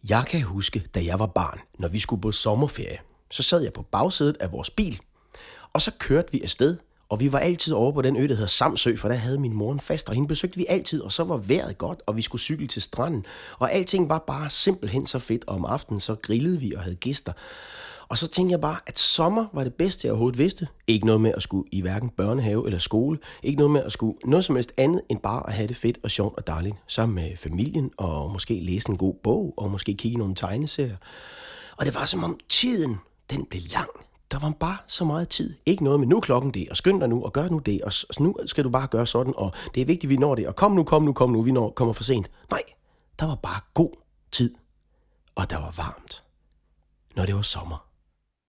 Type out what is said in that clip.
Jeg kan huske, da jeg var barn, når vi skulle på sommerferie, så sad jeg på bagsædet af vores bil, og så kørte vi afsted, og vi var altid over på den ø, der hedder Samsø, for der havde min mor en fast, og hende besøgte vi altid, og så var vejret godt, og vi skulle cykle til stranden, og alting var bare simpelthen så fedt, og om aftenen så grillede vi og havde gæster. Og så tænkte jeg bare, at sommer var det bedste, jeg overhovedet vidste. Ikke noget med at skulle i hverken børnehave eller skole. Ikke noget med at skulle noget som helst andet, end bare at have det fedt og sjovt og dejligt. Sammen med familien, og måske læse en god bog, og måske kigge nogle tegneserier. Og det var som om tiden, den blev lang. Der var bare så meget tid. Ikke noget med, nu er klokken det, og skynd dig nu, og gør nu det, og nu skal du bare gøre sådan, og det er vigtigt, vi når det, og kom nu, vi kommer for sent. Nej, der var bare god tid, og der var varmt, når det var sommer.